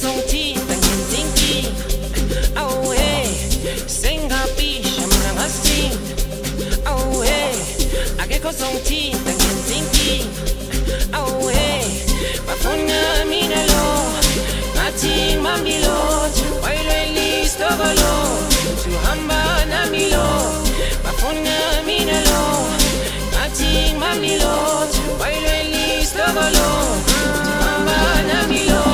songithinta ngenza inkinga. Awu hey, sengapisha mina ngasithinta. Awu hey, akekho songithinta ngenza inkinga. Awu hey, bafuna mina lo, ngathi ngimambilotho, wayilwela isitokolo, uhamba nami lo, bafuna mina lo, ngathi ngimambilotho, wayilwela isitokolo, uhamba nami lo.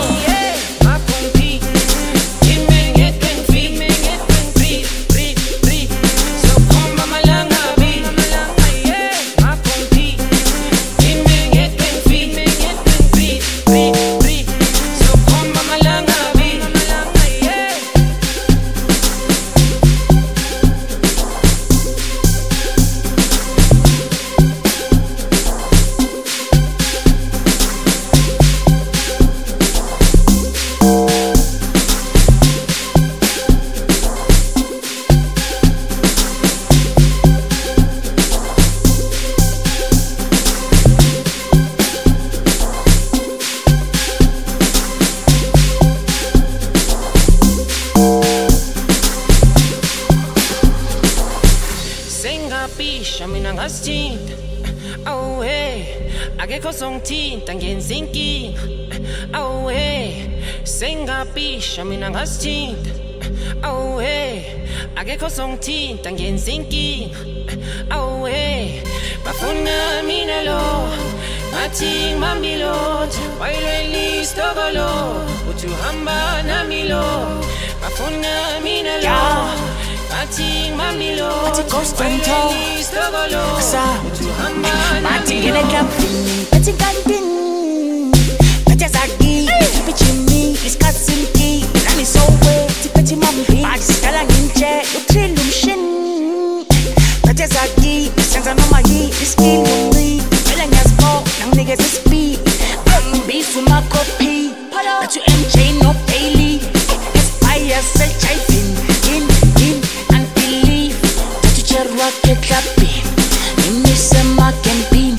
Sengapisha mina ngasithinta. Awu hey, akekho songithinta ngenza inkinga. Awu hey, sengapisha mina ngasithinta. Awu hey, akekho songithinta ngenza inkinga. Awu hey, bafuna mina lo, ngathi ngimambilotho, wayilwela isitokolo, uthi uhamba nami lo, bafuna mina lo, ngathi ngimambilotho, wayilwela isitokolo, uthi uhamba nami lo. Bathi kanti bathi zagi bichimi isikhathi nami so wet bathi mami bathi sidala nginje uthile umshin bathi zagi senza noma yi iskill yonci phela ngiyazibona nanginikeza ispeed ambisu makopi bathi MJ no Bailey aspire sell chiving in and believe bathi cherwa ke clubbing imise maken bean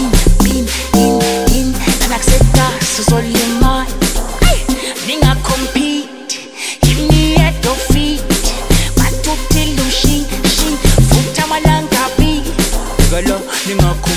in nanakuseka sizolima ningacompete yini yedo feet bathuthile umshi futhi amalangabi ngalo ninga